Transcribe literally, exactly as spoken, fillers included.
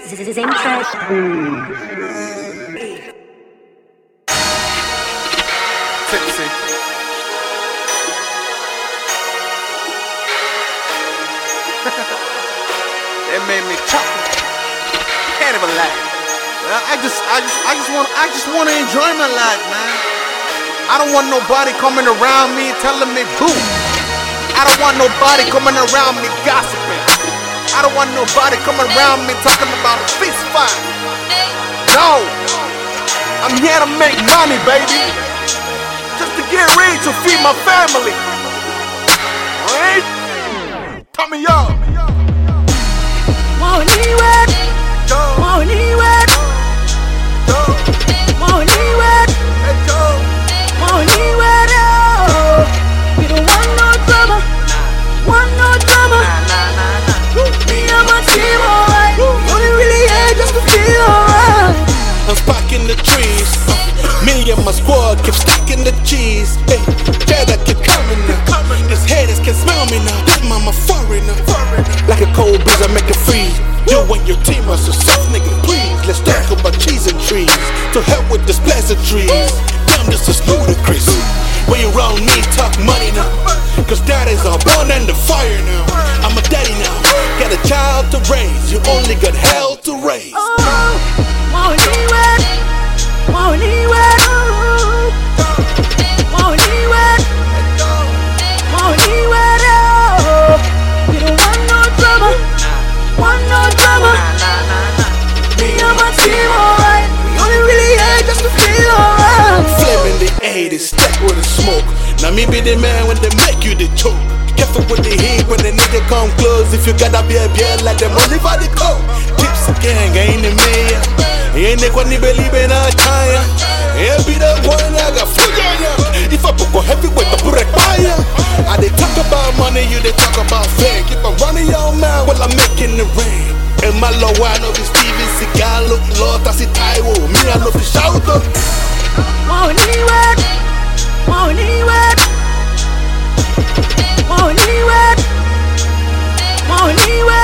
Same track. Tipsy. It made me chuckle. Can't even laugh. Well, I just, I just, I just want, I just want to enjoy my life, man. I don't want nobody coming around me telling me boo. I don't want nobody coming around me gossiping. I don't want nobody coming around me talking about a fist fight. No, I'm here to make money, baby. Just to get ready to feed my family. Alright? Turn me up. Money work, money work, money work, money work. Oh, we don't want no drama, want no drama. Me and my team, alright. Only really here just to feel alright. I'm sparking the trees. Me and my squad keep stacking the cheese. Hey, cheddar keep coming now. These haters can smell me now. This mama foreigner. Like a cold breeze, I make it freeze. You and your team are so soft, nigga. Please, let's talk about cheese and trees. To help with this pleasantries. Damn, this is ludicrous. When you around me, talk money now. Cause that is all born in the fire now. I'm a daddy now. Got a child to raise. You only got hell to raise. Oh, money work, money work, money work, money work. Oh, we don't want no drama, want no drama. Me and my team, alright. We only really here just to feel alright. Flame in the eighties, stack with the smoke. Now me be the man when they make you the choke. Careful with the heat when the nigga come close. If you gotta be a beer like them only for the coke. Tips gang ain't the mayor. Ain't they when they believe in a China. Ain't be the one I got food on ya. If I go heavy with the break fire. I they talk about money, you they talk about fake. If I'm running your mouth while I'm making the rain. And my low I know be Steven Seagal, Lord I see Taiwo. Me I know be shout up. Money work, money work, money work, money work.